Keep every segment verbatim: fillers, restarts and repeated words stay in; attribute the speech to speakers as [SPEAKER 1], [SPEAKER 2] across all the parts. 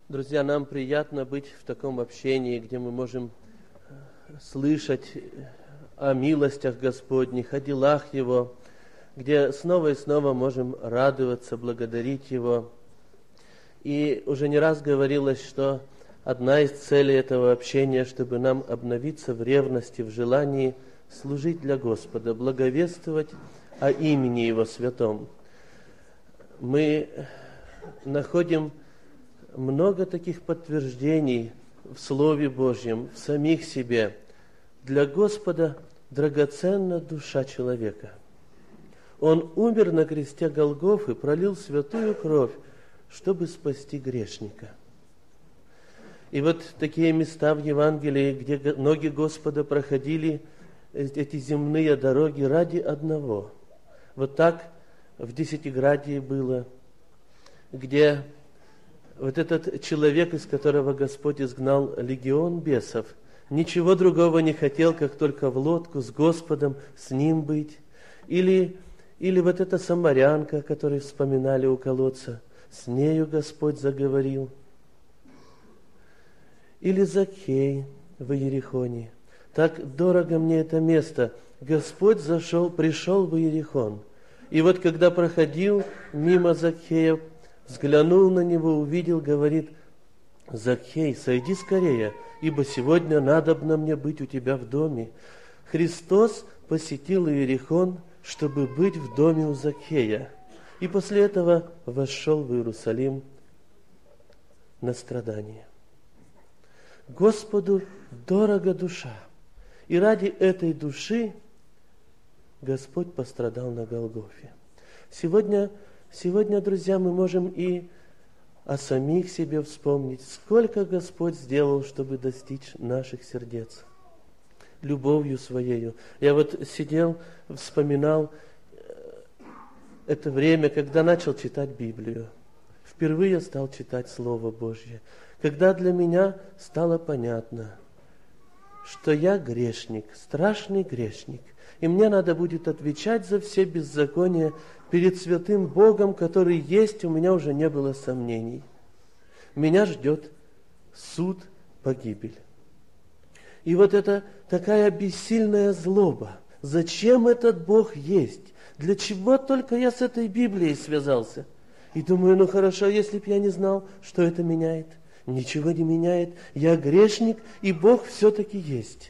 [SPEAKER 1] Друзья, нам приятно быть в таком общении, где мы можем слышать о милостях Господних, о делах Его, где снова и снова можем радоваться, благодарить Его. И уже не раз говорилось, что одна из целей этого общения, чтобы нам обновиться в ревности, в желании служить для Господа, благовествовать о имени Его святом. Мы находим много таких подтверждений в Слове Божьем, в самих себе. Для Господа драгоценна душа человека. Он умер на кресте Голгофы, пролил святую кровь, чтобы спасти грешника. И вот такие места в Евангелии, где ноги Господа проходили эти земные дороги ради одного. Вот так в Десятиградии было, где вот этот человек, из которого Господь изгнал легион бесов, ничего другого не хотел, как только в лодку с Господом, с Ним быть. Или, или вот эта самарянка, которую вспоминали у колодца, с нею Господь заговорил. Или Закхей в Иерихоне. Так дорого мне это место. Господь зашел, пришел в Иерихон. И вот когда проходил мимо Закхея, взглянул на него, увидел, говорит: «Закхей, сойди скорее, ибо сегодня надобно мне быть у тебя в доме». Христос посетил Иерихон, чтобы быть в доме у Закхея. И после этого вошел в Иерусалим на страдание. Господу дорога душа. И ради этой души Господь пострадал на Голгофе. Сегодня, сегодня, друзья, мы можем и о самих себе вспомнить, сколько Господь сделал, чтобы достичь наших сердец. Любовью Своею. Я вот сидел, вспоминал это время, когда начал читать Библию. Впервые стал читать Слово Божье. Когда для меня стало понятно, что я грешник, страшный грешник, и мне надо будет отвечать за все беззакония перед святым Богом, который есть, у меня уже не было сомнений. Меня ждет суд, погибель. И вот это такая бессильная злоба. Зачем этот Бог есть? Для чего только я с этой Библией связался? И думаю, ну хорошо, если б я не знал, что это меняет. Ничего не меняет. Я грешник, и Бог все-таки есть.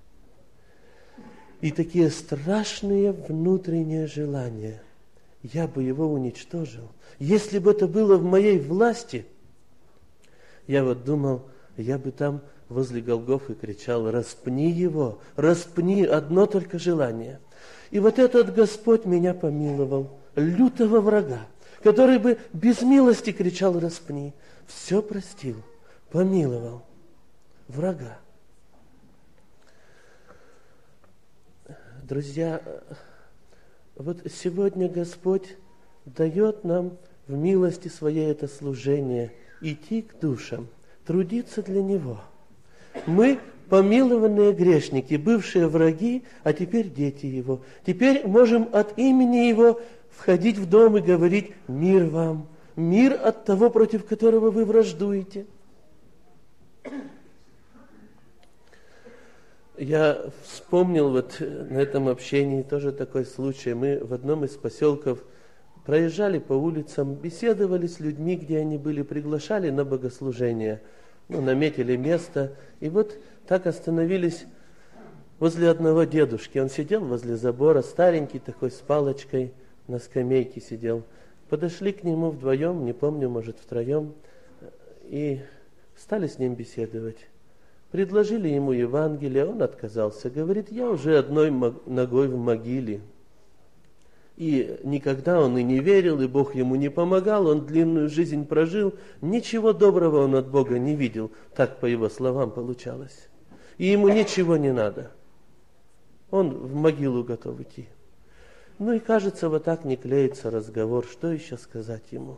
[SPEAKER 1] И такие страшные внутренние желания. Я бы его уничтожил. Если бы это было в моей власти, я вот думал, я бы там возле Голгофы кричал: распни его, распни, одно только желание. И вот этот Господь меня помиловал, лютого врага, который бы без милости кричал: распни. Все простил, помиловал врага. Друзья, вот сегодня Господь дает нам в милости Своей это служение, идти к душам, трудиться для Него. Мы помилованные грешники, бывшие враги, а теперь дети Его. Теперь можем от имени Его входить в дом и говорить: мир вам, мир от того, против которого вы враждуете. Я вспомнил вот на этом общении тоже такой случай. Мы в одном из поселков проезжали по улицам, беседовали с людьми, где они были, приглашали на богослужение, ну, наметили место. И вот так остановились возле одного дедушки. Он сидел возле забора, старенький такой, с палочкой, на скамейке сидел. Подошли к нему вдвоем, не помню, может, втроем, и стали с ним беседовать. Предложили ему Евангелие, он отказался. Говорит: я уже одной ногой в могиле. И никогда он и не верил, и Бог ему не помогал, он длинную жизнь прожил, ничего доброго он от Бога не видел, так по его словам получалось. И ему ничего не надо. Он в могилу готов идти. Ну и кажется, вот так не клеится разговор, что еще сказать ему.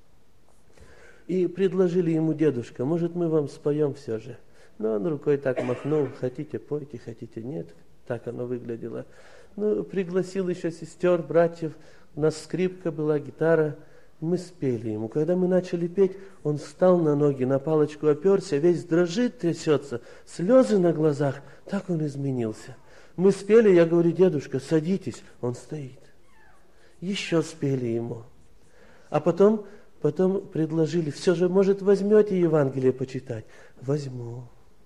[SPEAKER 1] И предложили ему: дедушка, может, мы вам споем все же? Но он рукой так махнул: хотите пойте, хотите нет. Так оно выглядело. Ну, пригласил еще сестер, братьев. У нас скрипка была, гитара. мы спели ему. Когда мы начали петь, он встал на ноги, на палочку оперся, весь дрожит, трясется, слезы на глазах. Так он изменился. Мы спели, я говорю: дедушка, садитесь. Он стоит. Еще спели ему. А потом, потом предложили: все же, может, возьмете Евангелие почитать? Возьму.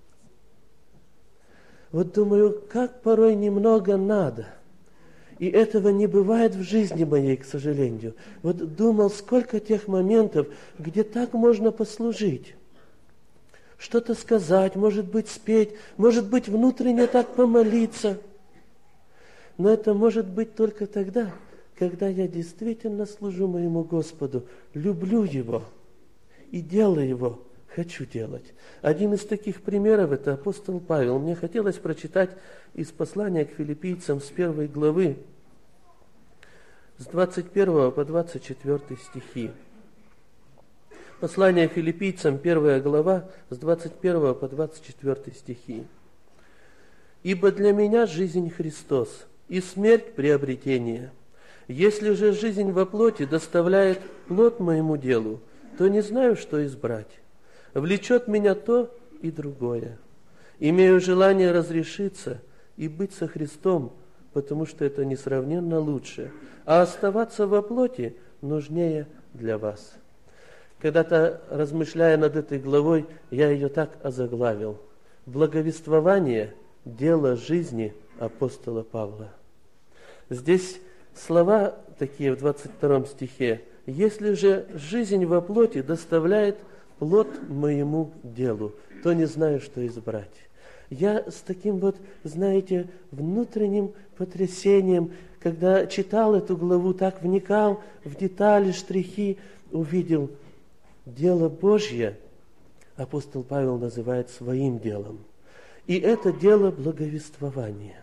[SPEAKER 1] Вот думаю, как порой немного надо. И этого не бывает в жизни моей, к сожалению. Вот думал, сколько тех моментов, где так можно послужить. Что-то сказать, может быть, спеть, может быть, внутренне так помолиться. Но это может быть только тогда, когда я действительно служу моему Господу, люблю Его и делаю Его, хочу делать. Один из таких примеров – это апостол Павел. Мне хотелось прочитать из послания к филиппийцам с первой главы, с двадцать первого по двадцать четвёртый стихи. Послание филиппийцам, первая глава, с двадцать первого по двадцать четвёртый стихи. «Ибо для меня жизнь Христос, и смерть приобретение. Если же жизнь во плоти доставляет плод моему делу, то не знаю, что избрать. Влечет меня то и другое. Имею желание разрешиться и быть со Христом, потому что это несравненно лучше, а оставаться во плоти нужнее для вас». Когда-то, размышляя над этой главой, я ее так озаглавил: «Благовествование – дело жизни апостола Павла». Здесь слова такие в двадцать втором стихе: «Если же жизнь во плоти доставляет плод моему делу, то не знаю, что избрать». Я с таким вот, знаете, внутренним потрясением, когда читал эту главу, так вникал в детали, штрихи, увидел, дело Божье апостол Павел называет своим делом. И это дело благовествования.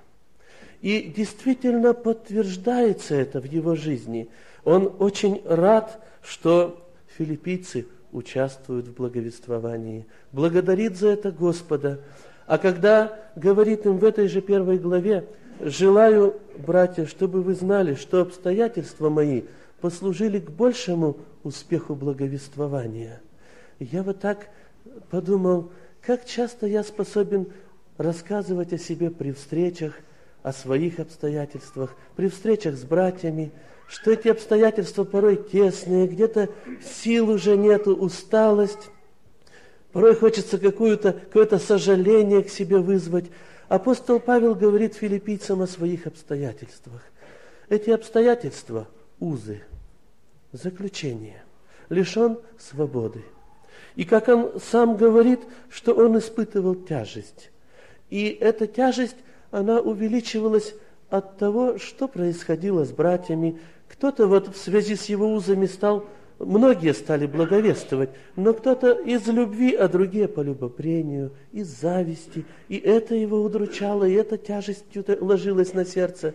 [SPEAKER 1] И действительно подтверждается это в его жизни. Он очень рад, что филиппийцы участвуют в благовествовании, благодарит за это Господа. А когда говорит им в этой же первой главе: «Желаю, братья, чтобы вы знали, что обстоятельства мои послужили к большему успеху благовествования». Я вот так подумал, как часто я способен рассказывать о себе при встречах, о своих обстоятельствах, при встречах с братьями, что эти обстоятельства порой тесные, где-то сил уже нету, усталость. Порой хочется какое-то, какое-то сожаление к себе вызвать. Апостол Павел говорит филиппийцам о своих обстоятельствах. Эти обстоятельства – узы, заключение, лишен свободы. И как он сам говорит, что он испытывал тяжесть. И эта тяжесть, она увеличивалась от того, что происходило с братьями. Кто-то вот в связи с его узами стал, многие стали благовествовать, но кто-то из любви, а другие по любопрению, из зависти. И это его удручало, и эта тяжесть ложилась на сердце.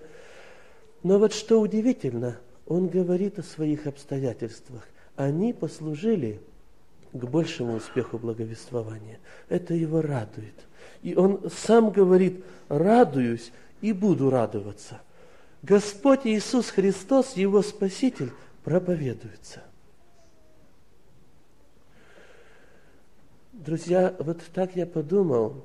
[SPEAKER 1] Но вот что удивительно, он говорит о своих обстоятельствах. Они послужили к большему успеху благовествования. Это его радует. И он сам говорит: радуюсь и буду радоваться. Господь Иисус Христос, Его Спаситель, проповедуется. Друзья, вот так я подумал.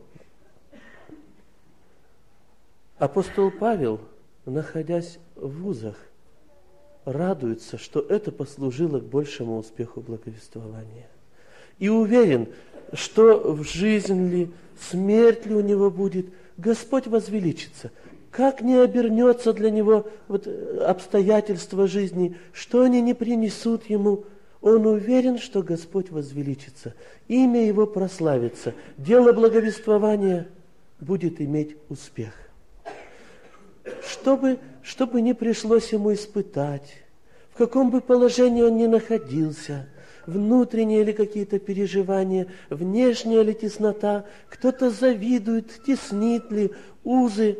[SPEAKER 1] Апостол Павел, находясь в вузах, радуется, что это послужило к большему успеху благовествования. И уверен, что в жизнь ли, смерть ли у него будет, Господь возвеличится. Как не обернется для него вот обстоятельства жизни, что они не принесут ему, он уверен, что Господь возвеличится, имя его прославится, дело благовествования будет иметь успех. Чтобы, чтобы не пришлось ему испытать, в каком бы положении он ни находился, внутренние ли какие-то переживания, внешняя ли теснота, кто-то завидует, теснит ли, узы,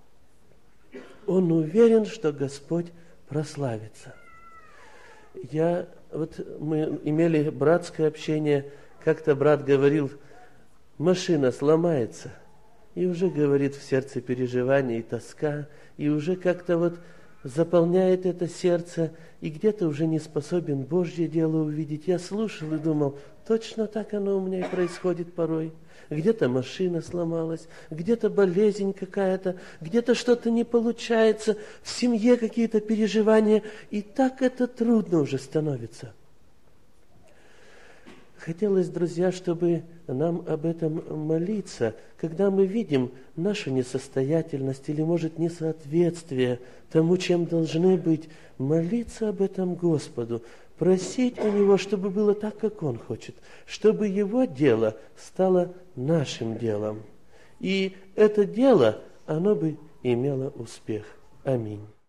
[SPEAKER 1] он уверен, что Господь прославится. Я, вот мы имели братское общение, как-то брат говорил: машина сломается, и уже говорит в сердце переживания и тоска, и уже как-то вот заполняет это сердце, и где-то уже не способен Божье дело увидеть. Я слушал и думал, точно так оно у меня и происходит порой. Где-то машина сломалась, где-то болезнь какая-то, где-то что-то не получается, в семье какие-то переживания, и так это трудно уже становится. Хотелось, друзья, чтобы нам об этом молиться, когда мы видим нашу несостоятельность или, может, несоответствие тому, чем должны быть, молиться об этом Господу, просить у Него, чтобы было так, как Он хочет, чтобы Его дело стало нашим делом. И это дело, оно бы имело успех. Аминь.